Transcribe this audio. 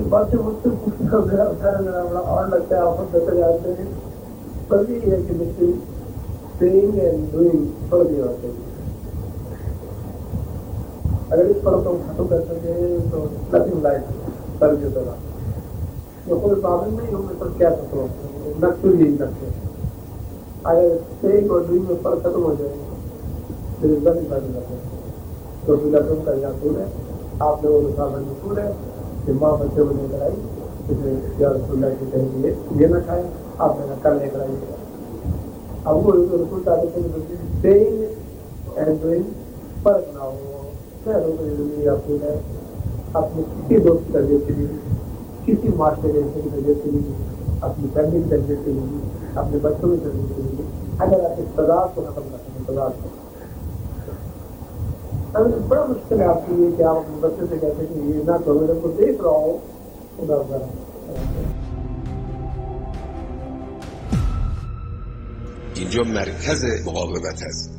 باتیں مجھ سے پوچھنا میرا بڑا اور لگتا ہے. آپ دیکھتے جاتے ہیں پر یہ ہے کہ بچے سیئنگ اینڈ ڈوئنگ فرق نہیں ہوتے. اگر اس فرق کو ختم کر سکے تو نتھنگ لائک سر کی طرح تو کوئی پرابلم نہیں ہو. میں سب کیا سکتا ہوں نقص ہی نقص. اگر سیئنگ اور ڈوئنگ میں فرق ختم ہو جائے پھر عزت نہیں پیدا کرتے. تو پھر لکھنؤ کا یہاں سور ہے. آپ لوگوں کے سامنے مشہور ہے کہ ماں بچے کو لے کر آئی اسے یا رسول اللہ کی کہیں گے یہ نہ کھائے آپ نے کل لے کر آئیے. اب وہ رسول تعلق سے سیئنگ اینڈ ڈوئنگ فرق نہ ہو. خیروں کی زندگی آپ کو ہے اپنے کسی دوست کی تربیت کے لیے کسی معاشرے کے کی تربیت کے لیے اپنی فیملی کی تربیت کے لیے اپنے بچوں کی تربیت کے لیے اگر آپ اس تضاد کو ختم کر سکیں تضاد کو. بڑا مشکل ہے آپ کے لیے کہ آپ اپنے بچے سے کہتے ہیں کہ یہ نہ کرو جب کو دیکھ رہا ہو ادھر ادھر. اینجا مرکز مقاومت هست.